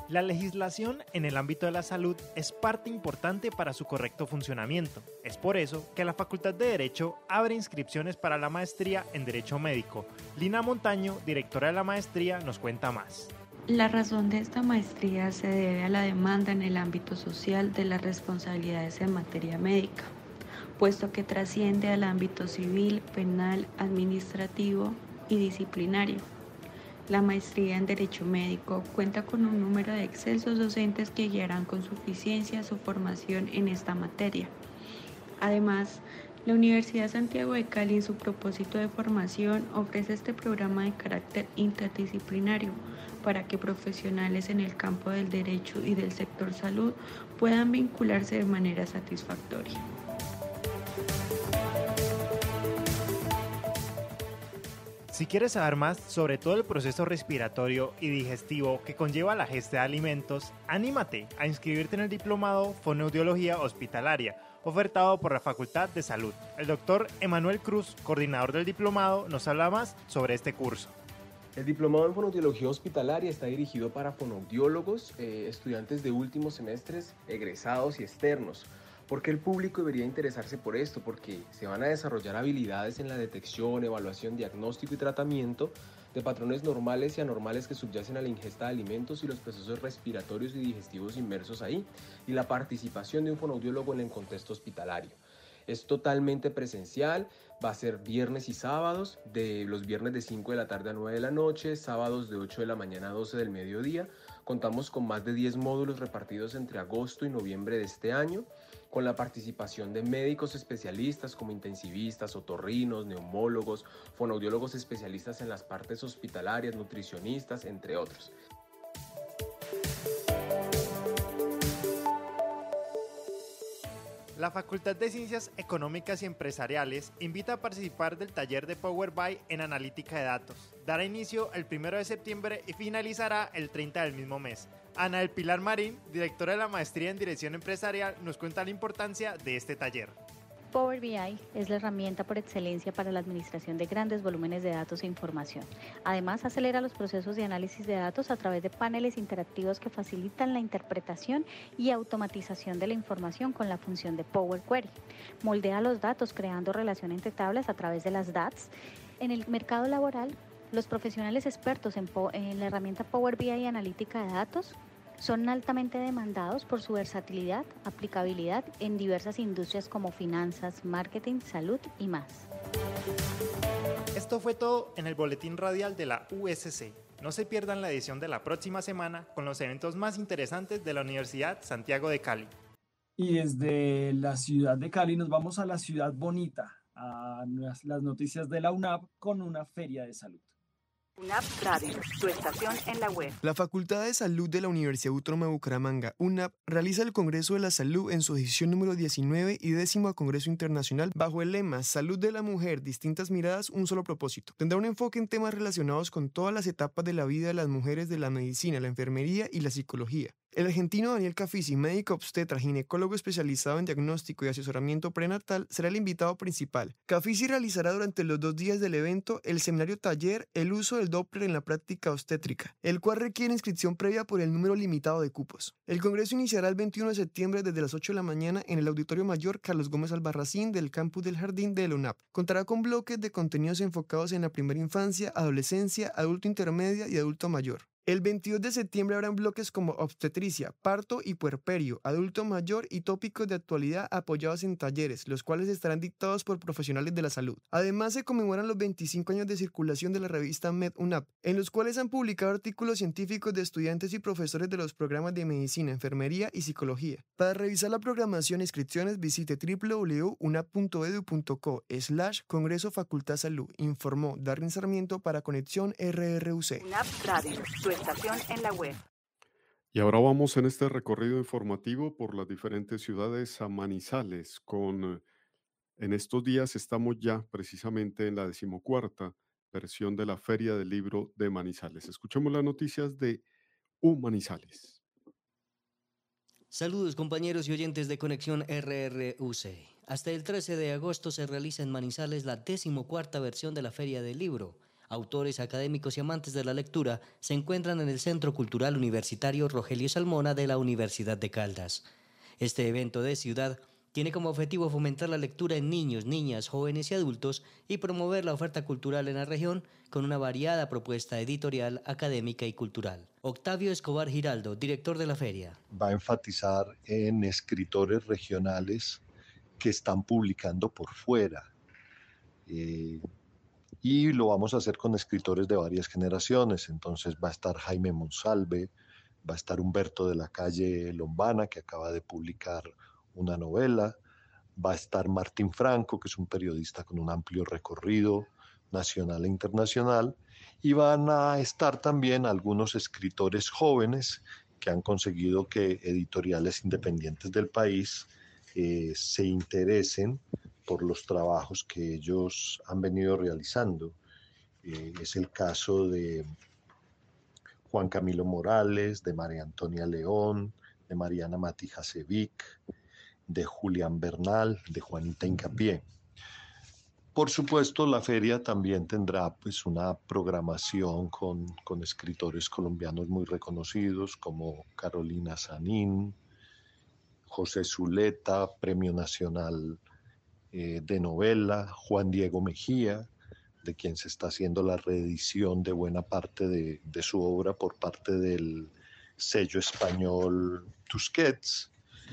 La legislación en el ámbito de la salud es parte importante para su correcto funcionamiento. Es por eso que la Facultad de Derecho abre inscripciones para la maestría en Derecho Médico. Lina Montaño, directora de la maestría, nos cuenta más. La razón de esta maestría se debe a la demanda en el ámbito social de las responsabilidades en materia médica, puesto que trasciende al ámbito civil, penal, administrativo y disciplinario. La maestría en Derecho Médico cuenta con un número de excelsos docentes que guiarán con suficiencia su formación en esta materia. Además, la Universidad Santiago de Cali, en su propósito de formación, ofrece este programa de carácter interdisciplinario para que profesionales en el campo del derecho y del sector salud puedan vincularse de manera satisfactoria. Si quieres saber más sobre todo el proceso respiratorio y digestivo que conlleva la gesta de alimentos, anímate a inscribirte en el diplomado Fonoaudiología Hospitalaria, ofertado por la Facultad de Salud. El doctor Emanuel Cruz, coordinador del diplomado, nos habla más sobre este curso. El diplomado en fonoaudiología hospitalaria está dirigido para fonoaudiólogos, estudiantes de últimos semestres, egresados y externos. ¿Por qué el público debería interesarse por esto? Porque se van a desarrollar habilidades en la detección, evaluación, diagnóstico y tratamiento de patrones normales y anormales que subyacen a la ingesta de alimentos y los procesos respiratorios y digestivos inmersos ahí, y la participación de un fonoaudiólogo en el contexto hospitalario. Es totalmente presencial, va a ser viernes y sábados, de los viernes de 5 de la tarde a 9 de la noche, sábados de 8 de la mañana a 12 del mediodía. Contamos con más de 10 módulos repartidos entre agosto y noviembre de este año, con la participación de médicos especialistas como intensivistas, otorrinos, neumólogos, fonoaudiólogos especialistas en las partes hospitalarias, nutricionistas, entre otros. La Facultad de Ciencias Económicas y Empresariales invita a participar del taller de Power BI en analítica de datos. Dará inicio el 1 de septiembre y finalizará el 30 del mismo mes. Ana del Pilar Marín, directora de la Maestría en Dirección Empresarial, nos cuenta la importancia de este taller. Power BI es la herramienta por excelencia para la administración de grandes volúmenes de datos e información. Además, acelera los procesos de análisis de datos a través de paneles interactivos que facilitan la interpretación y automatización de la información con la función de Power Query. Moldea los datos creando relación entre tablas a través de las DATs. En el mercado laboral, los profesionales expertos en la herramienta Power BI y analítica de datos son altamente demandados por su versatilidad, aplicabilidad en diversas industrias como finanzas, marketing, salud y más. Esto fue todo en el boletín radial de la USC. No se pierdan la edición de la próxima semana con los eventos más interesantes de la Universidad Santiago de Cali. Y desde la ciudad de Cali nos vamos a la ciudad bonita, a las noticias de la UNAP con una feria de salud. UNAP Radio, tu estación en la web. La Facultad de Salud de la Universidad Autónoma de Bucaramanga, UNAP, realiza el Congreso de la Salud en su edición número 19 y 10º Congreso Internacional bajo el lema Salud de la Mujer, distintas miradas, un solo propósito. Tendrá un enfoque en temas relacionados con todas las etapas de la vida de las mujeres de la medicina, la enfermería y la psicología. El argentino Daniel Cafisi, médico obstetra, ginecólogo especializado en diagnóstico y asesoramiento prenatal, será el invitado principal. Cafisi realizará durante los 2 días del evento el seminario taller El uso del Doppler en la práctica obstétrica, el cual requiere inscripción previa por el número limitado de cupos. El congreso iniciará el 21 de septiembre desde las 8 de la mañana en el Auditorio Mayor Carlos Gómez Albarracín del campus del Jardín de la UNAP. Contará con bloques de contenidos enfocados en la primera infancia, adolescencia, adulto intermedia y adulto mayor. El 22 de septiembre habrán bloques como obstetricia, parto y puerperio, adulto mayor y tópicos de actualidad apoyados en talleres, los cuales estarán dictados por profesionales de la salud. Además, se conmemoran los 25 años de circulación de la revista MedUNAP, en los cuales han publicado artículos científicos de estudiantes y profesores de los programas de medicina, enfermería y psicología. Para revisar la programación e inscripciones, visite www.unap.edu.co/Congreso Facultad Salud, informó Darwin Sarmiento para Conexión RRUC. UNAP Radio, tu estación en la web. Y ahora vamos en este recorrido informativo por las diferentes ciudades a Manizales. En estos días estamos ya precisamente en la 14ª versión de la Feria del Libro de Manizales. Escuchemos las noticias de Manizales. Saludos compañeros y oyentes de Conexión RRUC. Hasta el 13 de agosto se realiza en Manizales la 14ª versión de la Feria del Libro. Autores, académicos y amantes de la lectura se encuentran en el Centro Cultural Universitario Rogelio Salmona de la Universidad de Caldas. Este evento de ciudad tiene como objetivo fomentar la lectura en niños, niñas, jóvenes y adultos y promover la oferta cultural en la región con una variada propuesta editorial, académica y cultural. Octavio Escobar Giraldo, director de la feria. Va a enfatizar en escritores regionales que están publicando por fuera. Y lo vamos a hacer con escritores de varias generaciones. Entonces va a estar Jaime Monsalve, va a estar Humberto de la Calle Lombana, que acaba de publicar una novela, va a estar Martín Franco, que es un periodista con un amplio recorrido nacional e internacional, y van a estar también algunos escritores jóvenes que han conseguido que editoriales independientes del país se interesen por los trabajos que ellos han venido realizando. Es el caso de Juan Camilo Morales, de María Antonia León, de Mariana Matijasevic, de Julián Bernal, de Juanita Hincapié. Por supuesto, la feria también tendrá pues, una programación con escritores colombianos muy reconocidos como Carolina Sanín, José Zuleta, Premio Nacional de novela, Juan Diego Mejía, de quien se está haciendo la reedición de buena parte de su obra por parte del sello español Tusquets,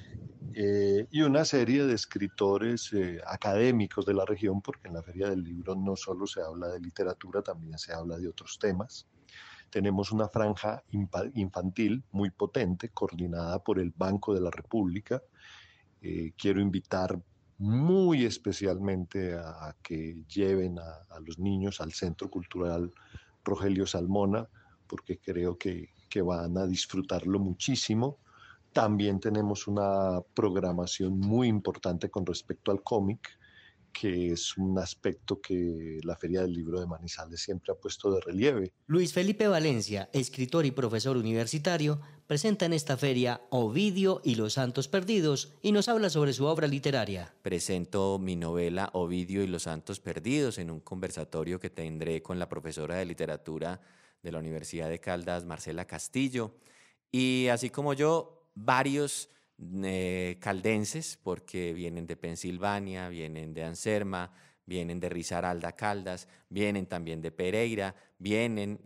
y una serie de escritores académicos de la región, porque en la Feria del Libro no solo se habla de literatura, también se habla de otros temas. Tenemos una franja infantil muy potente, coordinada por el Banco de la República. Quiero invitar muy especialmente a que lleven a los niños al Centro Cultural Rogelio Salmona, porque creo que van a disfrutarlo muchísimo. También tenemos una programación muy importante con respecto al cómic, que es un aspecto que la Feria del Libro de Manizales siempre ha puesto de relieve. Luis Felipe Valencia, escritor y profesor universitario, presenta en esta feria Ovidio y los Santos Perdidos y nos habla sobre su obra literaria. Presento mi novela Ovidio y los Santos Perdidos en un conversatorio que tendré con la profesora de literatura de la Universidad de Caldas, Marcela Castillo, y así como yo, varios caldenses, porque vienen de Pensilvania, vienen de Anserma, vienen de Risaralda, Caldas, vienen también de Pereira, vienen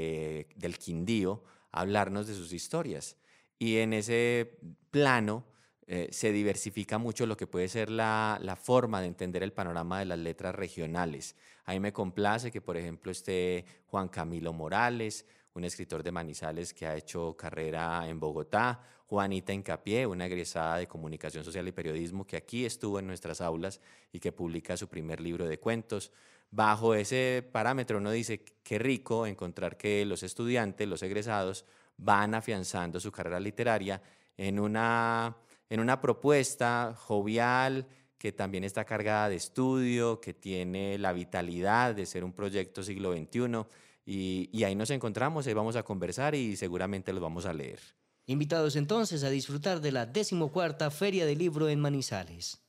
del Quindío a hablarnos de sus historias. Y en ese plano se diversifica mucho lo que puede ser la forma de entender el panorama de las letras regionales. A mí me complace que, por ejemplo, esté Juan Camilo Morales, un escritor de Manizales que ha hecho carrera en Bogotá, Juanita Hincapié, una egresada de Comunicación Social y Periodismo que aquí estuvo en nuestras aulas y que publica su primer libro de cuentos. Bajo ese parámetro uno dice, qué rico encontrar que los estudiantes, los egresados, van afianzando su carrera literaria en una propuesta jovial que también está cargada de estudio, que tiene la vitalidad de ser un proyecto siglo XXI, y ahí nos encontramos, ahí vamos a conversar y seguramente los vamos a leer. Invitados entonces a disfrutar de la 14ª Feria del Libro en Manizales.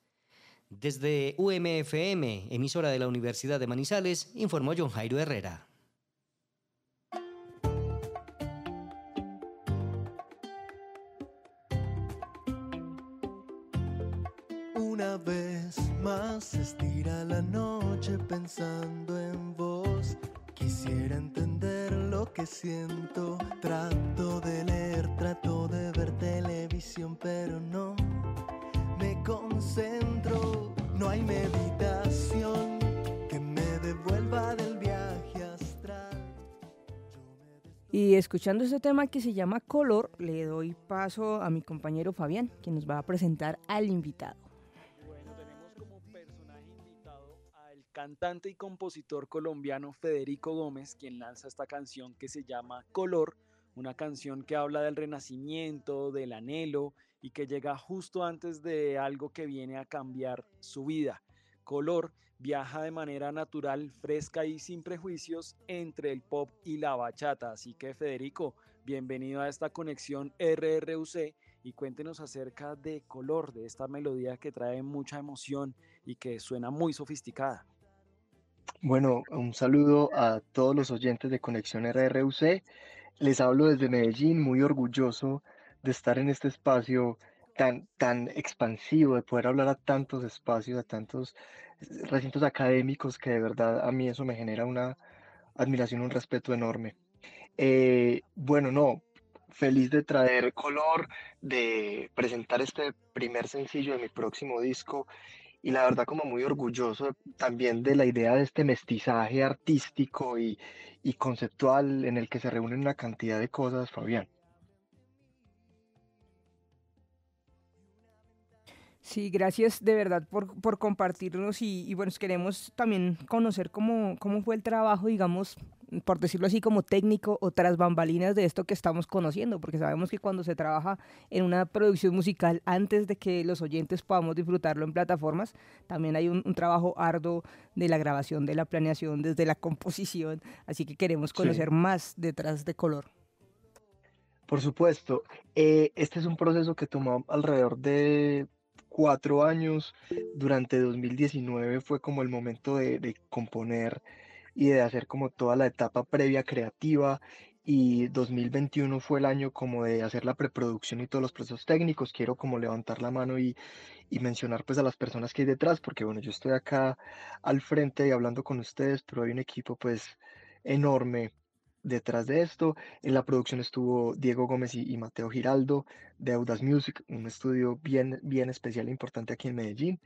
Desde UMFM, emisora de la Universidad de Manizales, informó John Jairo Herrera. Una vez más se estira la noche pensando en vos. Quisiera entender lo que siento. Trato de leer, trato de ver televisión, pero no me concentro. No hay meditación que me devuelva del viaje astral. Y escuchando este tema que se llama Color, le doy paso a mi compañero Fabián, quien nos va a presentar al invitado. Bueno, tenemos como personaje invitado al cantante y compositor colombiano Federico Gómez, quien lanza esta canción que se llama Color, una canción que habla del renacimiento, del anhelo y que llega justo antes de algo que viene a cambiar su vida. Color viaja de manera natural, fresca y sin prejuicios entre el pop y la bachata. Así que Federico, bienvenido a esta conexión RRUC y cuéntenos acerca de Color, de esta melodía que trae mucha emoción y que suena muy sofisticada. Bueno, un saludo a todos los oyentes de Conexión RRUC. Les hablo desde Medellín, muy orgulloso de estar en este espacio tan expansivo, de poder hablar a tantos espacios, a tantos recintos académicos, que de verdad a mí eso me genera una admiración, un respeto enorme. Bueno, no, feliz de traer color, de presentar este primer sencillo de mi próximo disco y la verdad como muy orgulloso también de la idea de este mestizaje artístico y conceptual en el que se reúnen una cantidad de cosas, Fabián. Sí, gracias de verdad por compartirnos y bueno, queremos también conocer cómo fue el trabajo, digamos, por decirlo así, como técnico o tras bambalinas de esto que estamos conociendo, porque sabemos que cuando se trabaja en una producción musical, antes de que los oyentes podamos disfrutarlo en plataformas, también hay un trabajo arduo de la grabación, de la planeación, desde la composición, así que queremos conocer Sí, más detrás de Color. por supuesto. Este es un proceso que tomó alrededor de 4 años. Durante 2019 fue como el momento de componer y de hacer como toda la etapa previa creativa y 2021 fue el año como de hacer la preproducción y todos los procesos técnicos. Quiero como levantar la mano y mencionar pues a las personas que hay detrás, porque bueno, yo estoy acá al frente y hablando con ustedes, pero hay un equipo pues enorme detrás de esto. En la producción estuvo Diego Gómez y Mateo Giraldo de Audas Music, un estudio bien especial e importante aquí en Medellín.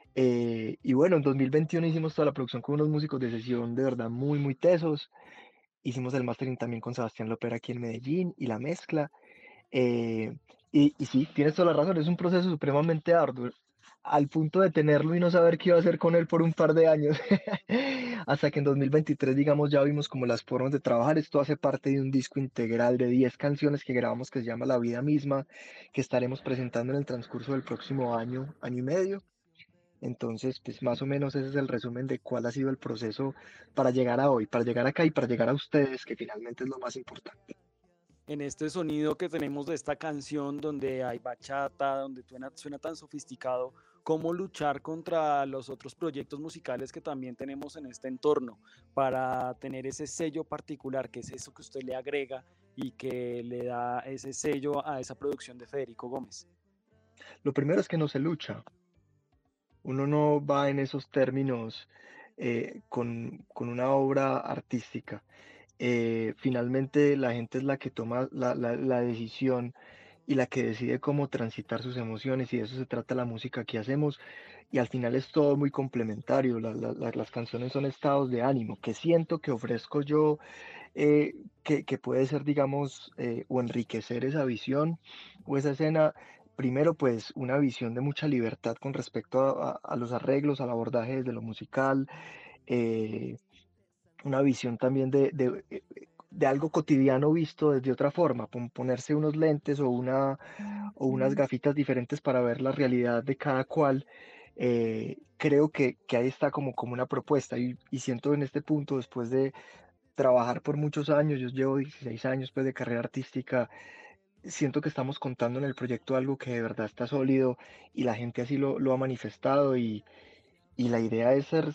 Y bueno, en 2021 hicimos toda la producción con unos músicos de sesión de verdad muy tesos. Hicimos el mastering también con Sebastián Lopera aquí en Medellín y la mezcla. Eh, y sí, tienes toda la razón, es un proceso supremamente arduo, al punto de tenerlo y no saber qué iba a hacer con él por un par de años. Hasta que en 2023, digamos, ya vimos como las formas de trabajar. Esto hace parte de un disco integral de 10 canciones que grabamos que se llama La Vida Misma, que estaremos presentando en el transcurso del próximo año, año y medio. Entonces, pues más o menos ese es el resumen de cuál ha sido el proceso para llegar a hoy, para llegar acá y para llegar a ustedes, que finalmente es lo más importante. En este sonido que tenemos de esta canción donde hay bachata, donde suena tan sofisticado, cómo luchar contra los otros proyectos musicales que también tenemos en este entorno para tener ese sello particular, que es eso que usted le agrega y que le da ese sello a esa producción de Federico Gómez. Lo primero es que no se lucha. Uno no va en esos términos con una obra artística. Finalmente la gente es la que toma la decisión y la que decide cómo transitar sus emociones y de eso se trata la música que hacemos y al final es todo muy complementario. Las canciones son estados de ánimo que siento que ofrezco yo, que puede ser, digamos, o enriquecer esa visión o esa escena. Primero, pues una visión de mucha libertad con respecto a los arreglos, al abordaje desde lo musical, eh, una visión también de algo cotidiano visto desde otra forma, ponerse unos lentes o unas gafitas diferentes para ver la realidad de cada cual. Creo que ahí está como una propuesta y siento en este punto, después de trabajar por muchos años, yo llevo 16 años pues, de carrera artística, siento que estamos contando en el proyecto algo que de verdad está sólido y la gente así lo ha manifestado y la idea es ser,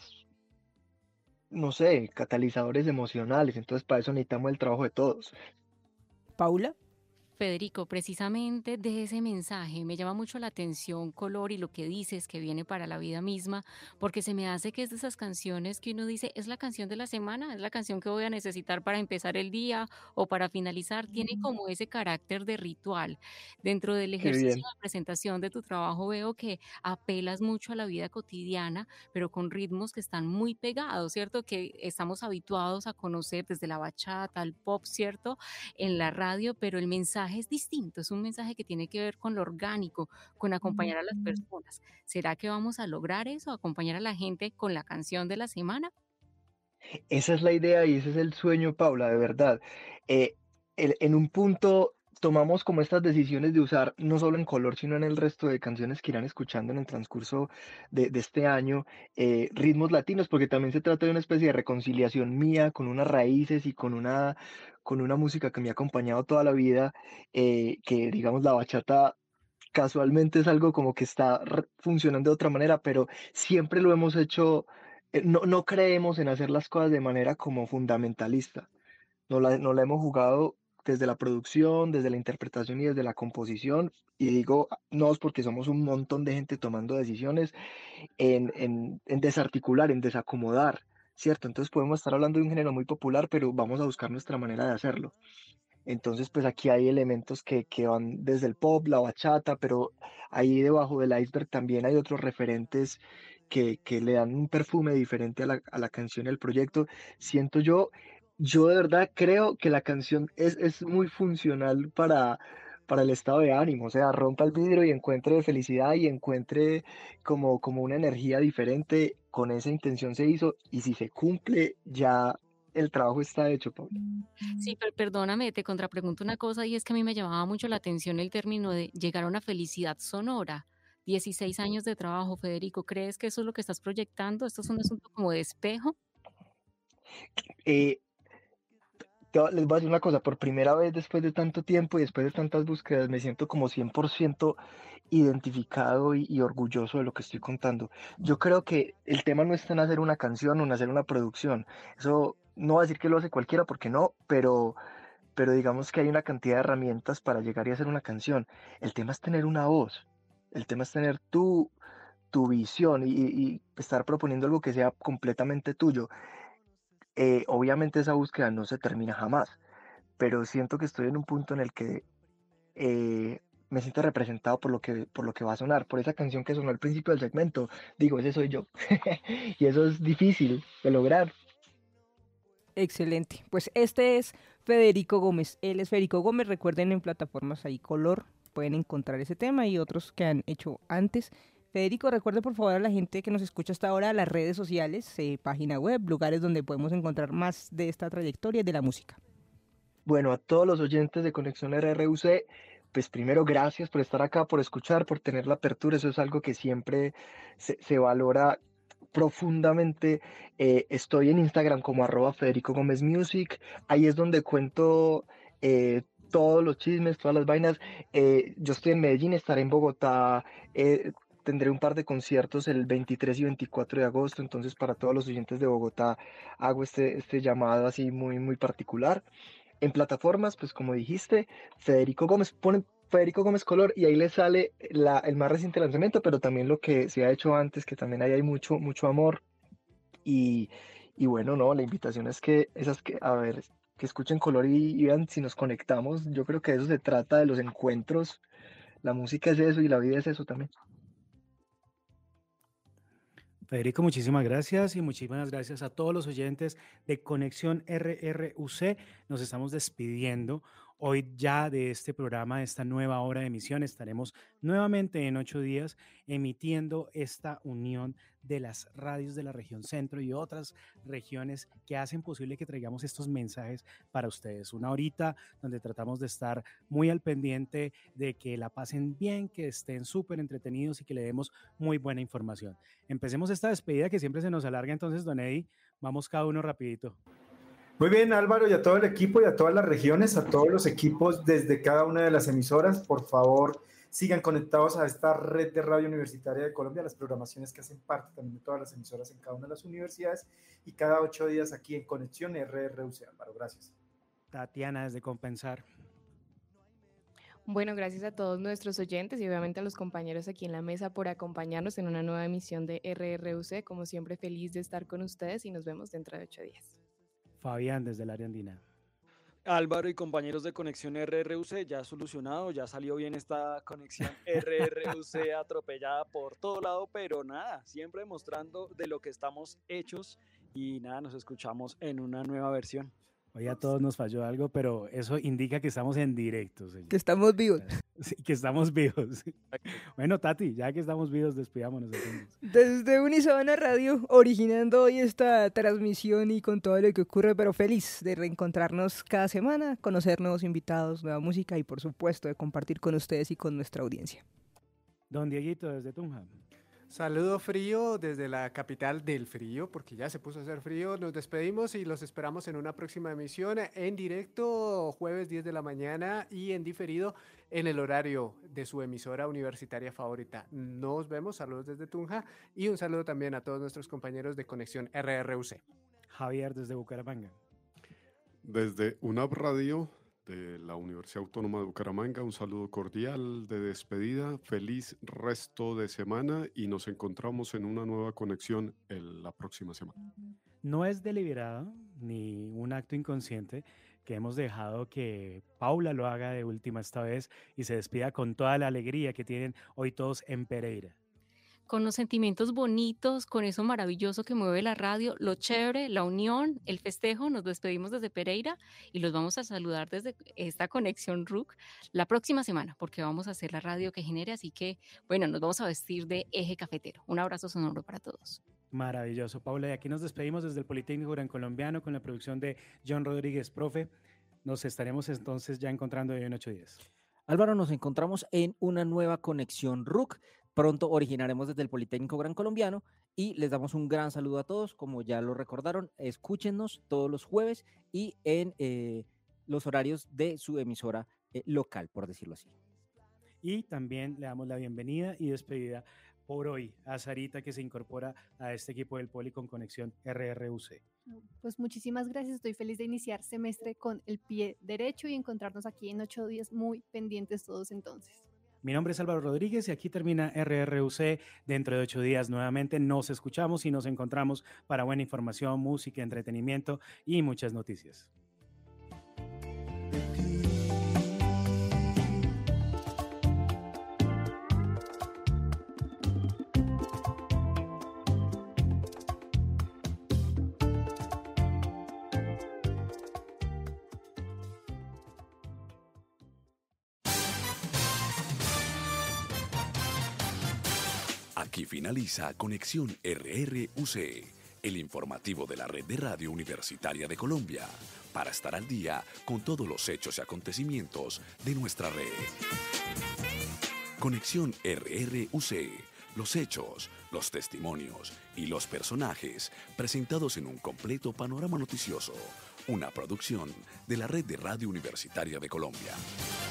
no sé, catalizadores emocionales, entonces para eso necesitamos el trabajo de todos. Paula. Federico, precisamente de ese mensaje me llama mucho la atención Color y lo que dices que viene para la vida misma, porque se me hace que es de esas canciones que uno dice, es la canción de la semana, es la canción que voy a necesitar para empezar el día o para finalizar, tiene como ese carácter de ritual. Dentro del Qué ejercicio bien. de presentación de tu trabajo veo que apelas mucho a la vida cotidiana, pero con ritmos que están muy pegados, ¿cierto? Que estamos habituados a conocer desde la bachata, al pop, ¿cierto? En la radio, pero el mensaje es distinto, es un mensaje que tiene que ver con lo orgánico, con acompañar a las personas. ¿Será que vamos a lograr eso, acompañar a la gente con la canción de la semana? Esa es la idea y ese es el sueño, Paula, de verdad. Eh, en un punto tomamos como estas decisiones de usar, no solo en Color, sino en el resto de canciones que irán escuchando en el transcurso de este año, ritmos latinos, porque también se trata de una especie de reconciliación mía con unas raíces y con una música que me ha acompañado toda la vida, que digamos la bachata casualmente es algo como que está funcionando de otra manera, pero siempre lo hemos hecho no creemos en hacer las cosas de manera como fundamentalista. No la hemos jugado desde la producción, desde la interpretación y desde la composición. Y digo nos porque somos un montón de gente tomando decisiones en desarticular, en desacomodar, ¿cierto? Entonces podemos estar hablando de un género muy popular, pero vamos a buscar nuestra manera de hacerlo. Entonces, pues aquí hay elementos que van desde el pop, la bachata, pero ahí debajo del iceberg también hay otros referentes que le dan un perfume diferente a la canción y al proyecto. Siento yo de verdad creo que la canción es muy funcional para el estado de ánimo, o sea, rompa el vidrio y encuentre felicidad y encuentre como una energía diferente, con esa intención se hizo, y si se cumple, ya el trabajo está hecho, Paula. Sí, pero perdóname, te contrapregunto una cosa y es que a mí me llamaba mucho la atención el término de llegar a una felicidad sonora. 16 años de trabajo, Federico, ¿crees que eso es lo que estás proyectando? ¿Esto es un asunto como de espejo? Eh, Les voy a decir una cosa, por primera vez después de tanto tiempo y después de tantas búsquedas, me siento como 100% identificado y orgulloso de lo que estoy contando. Yo creo que el tema no está en hacer una canción o en hacer una producción. Eso no va a decir que lo hace cualquiera, porque no, pero digamos que hay una cantidad de herramientas para llegar y hacer una canción. El tema es tener una voz, el tema es tener tu visión y estar proponiendo algo que sea completamente tuyo. Obviamente esa búsqueda no se termina jamás, pero siento que estoy en un punto en el que me siento representado por lo que va a sonar, por esa canción que sonó al principio del segmento. Digo, ese soy yo. Y eso es difícil de lograr. Excelente. Pues este es Federico Gómez. Él es Federico Gómez. Recuerden, en plataformas ahí Color pueden encontrar ese tema y otros que han hecho antes. Federico, recuerde por favor a la gente que nos escucha hasta ahora las redes sociales, página web, lugares donde podemos encontrar más de esta trayectoria y de la música. Bueno, a todos los oyentes de Conexión RRUC, pues primero gracias por estar acá, por escuchar, por tener la apertura. Eso es algo que siempre se valora profundamente. Estoy en Instagram como @Federico Gómez Music. Ahí es donde cuento todos los chismes, todas las vainas. Yo estoy en Medellín, estaré en Bogotá. Tendré un par de conciertos el 23 y 24 de agosto. Entonces, para todos los oyentes de Bogotá, hago este llamado así muy, muy particular. En plataformas, pues como dijiste, Federico Gómez, ponen Federico Gómez Color y ahí le sale el más reciente lanzamiento, pero también lo que se ha hecho antes, que también ahí hay mucho, mucho amor. Y, y bueno, no, la invitación es que a ver, que escuchen Color y vean si nos conectamos. Yo creo que de eso se trata, de los encuentros. La música es eso y la vida es eso también. Federico, muchísimas gracias y muchísimas gracias a todos los oyentes de Conexión RRUC. Nos estamos despidiendo hoy ya de este programa, de esta nueva hora de emisión. Estaremos nuevamente en 8 días emitiendo esta unión de las radios de la región centro y otras regiones que hacen posible que traigamos estos mensajes para ustedes. Una horita donde tratamos de estar muy al pendiente de que la pasen bien, que estén súper entretenidos y que le demos muy buena información. Empecemos esta despedida que siempre se nos alarga, entonces, don Eddie, vamos cada uno rapidito. Muy bien, Álvaro, y a todo el equipo y a todas las regiones, a todos los equipos desde cada una de las emisoras, por favor, sigan conectados a esta red de radio universitaria de Colombia, las programaciones que hacen parte también de todas las emisoras en cada una de las universidades y cada 8 días aquí en Conexión RRUC. Álvaro, gracias. Tatiana, desde Compensar. Bueno, gracias a todos nuestros oyentes y obviamente a los compañeros aquí en la mesa por acompañarnos en una nueva emisión de RRUC. Como siempre, feliz de estar con ustedes y nos vemos dentro de 8 días. Fabián, desde el área andina. Álvaro y compañeros de Conexión RRUC, ya solucionado, ya salió bien esta conexión RRUC atropellada por todo lado, pero nada, siempre demostrando de lo que estamos hechos y nada, nos escuchamos en una nueva versión. Hoy a todos nos falló algo, pero eso indica que estamos en directo, señor. Que estamos vivos. Sí, que estamos vivos. Bueno, Tati, ya que estamos vivos, despidámonos. Desde Unisona Radio, originando hoy esta transmisión y con todo lo que ocurre, pero feliz de reencontrarnos cada semana, conocer nuevos invitados, nueva música y por supuesto de compartir con ustedes y con nuestra audiencia. Don Dieguito, desde Tunja. Saludo frío desde la capital del frío, porque ya se puso a hacer frío. Nos despedimos y los esperamos en una próxima emisión en directo, jueves 10 de la mañana y en diferido en el horario de su emisora universitaria favorita. Nos vemos, saludos desde Tunja y un saludo también a todos nuestros compañeros de Conexión RRUC. Javier desde Bucaramanga. Desde UNAP Radio de la Universidad Autónoma de Bucaramanga, un saludo cordial de despedida, feliz resto de semana y nos encontramos en una nueva conexión la próxima semana. No es deliberado ni un acto inconsciente que hemos dejado que Paula lo haga de última esta vez y se despida con toda la alegría que tienen hoy todos en Pereira. Con los sentimientos bonitos, con eso maravilloso que mueve la radio, lo chévere, la unión, el festejo, nos despedimos desde Pereira y los vamos a saludar desde esta conexión RUC la próxima semana, porque vamos a hacer la radio que genere, así que, bueno, nos vamos a vestir de eje cafetero. Un abrazo sonoro para todos. Maravilloso, Paula. Y aquí nos despedimos desde el Politécnico Gran Colombiano con la producción de John Rodríguez, profe. Nos estaremos entonces ya encontrando hoy en 8 días. Álvaro, nos encontramos en una nueva conexión RUC. Pronto originaremos desde el Politécnico Gran Colombiano y les damos un gran saludo a todos. Como ya lo recordaron, escúchenos todos los jueves y en los horarios de su emisora local, por decirlo así. Y también le damos la bienvenida y despedida por hoy a Sarita, que se incorpora a este equipo del Poli con Conexión RRUC. Pues muchísimas gracias, estoy feliz de iniciar semestre con el pie derecho y encontrarnos aquí en 8 días muy pendientes todos entonces. Mi nombre es Álvaro Rodríguez y aquí termina RRUC. Dentro de 8 días nuevamente nos escuchamos y nos encontramos para buena información, música, entretenimiento y muchas noticias. Aquí finaliza Conexión RRUC, el informativo de la Red de Radio Universitaria de Colombia, para estar al día con todos los hechos y acontecimientos de nuestra red. Conexión RRUC, los hechos, los testimonios y los personajes presentados en un completo panorama noticioso, una producción de la Red de Radio Universitaria de Colombia.